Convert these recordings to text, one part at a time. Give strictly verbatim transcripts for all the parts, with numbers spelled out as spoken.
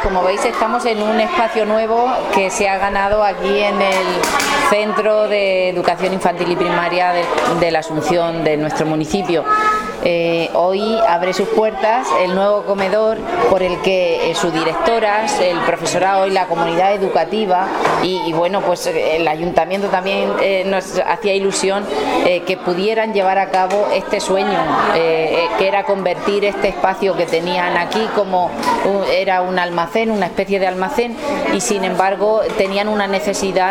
como veis estamos en un espacio nuevo que se ha ganado aquí en el Centro de Educación Infantil y Primaria de, de la Asunción de nuestro municipio. Eh, hoy abre sus puertas el nuevo comedor por el que eh, sus directoras, el profesorado y la comunidad educativa y, y bueno, pues el ayuntamiento también eh, nos hacía ilusión eh, que pudieran llevar a cabo este sueño, eh, que era convertir este espacio que tenían aquí como un, era un almacén, una especie de almacén, y sin embargo tenían una necesidad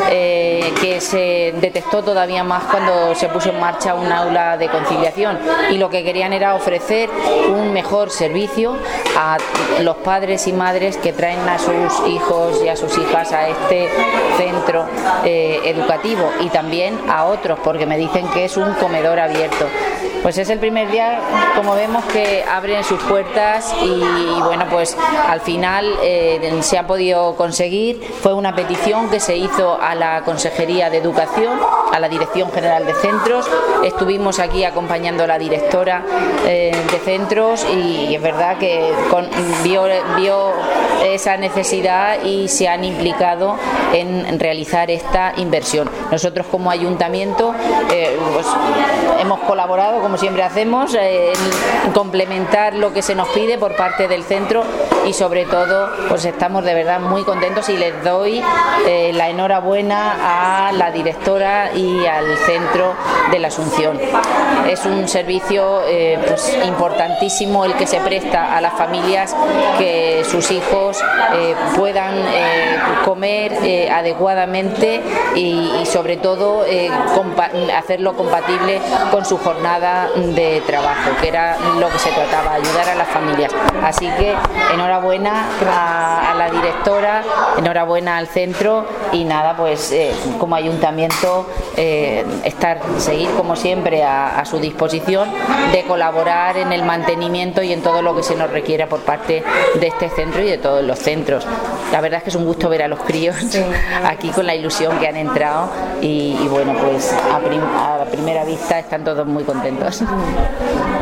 eh, que se detectó todavía más cuando se puso en marcha un aula de conciliación, y lo que querían era ofrecer un mejor servicio a los padres y madres que traen a sus hijos y a sus hijas a este centro eh, educativo, y también a otros, porque me dicen que es un comedor abierto. Pues es el primer día, como vemos, que abren sus puertas y, y bueno, pues al final eh, se ha podido conseguir. Fue una petición que se hizo a la Consejería de Educación, a la Dirección General de Centros. Estuvimos aquí acompañando a la directora eh, de centros y, y es verdad que con, vio, vio esa necesidad y se han implicado en realizar esta inversión. Nosotros como ayuntamiento eh, pues, hemos colaborado, como siempre hacemos, eh, en complementar lo que se nos pide por parte del centro, y sobre todo pues estamos de verdad muy contentos, y les doy eh, la enhorabuena a la directora y al centro de la Asunción. Es un servicio eh, pues, importantísimo el que se presta a las familias, que sus hijos eh, puedan eh, comer eh, adecuadamente y, y sobre todo eh, hacerlo compatible con su jornada de trabajo, que era lo que se trataba, ayudar a las familias. Así que enhorabuena a, a la directora, enhorabuena al centro, y nada, pues eh, como ayuntamiento eh, estar, seguir como siempre a, a su disposición de colaborar en el mantenimiento y en todo lo que se nos requiera por parte de este centro y de todos los centros. La verdad es que es un gusto ver a los críos sí. aquí con la ilusión que han entrado y, y bueno, pues a, prim, a primera vista están todos muy contentos.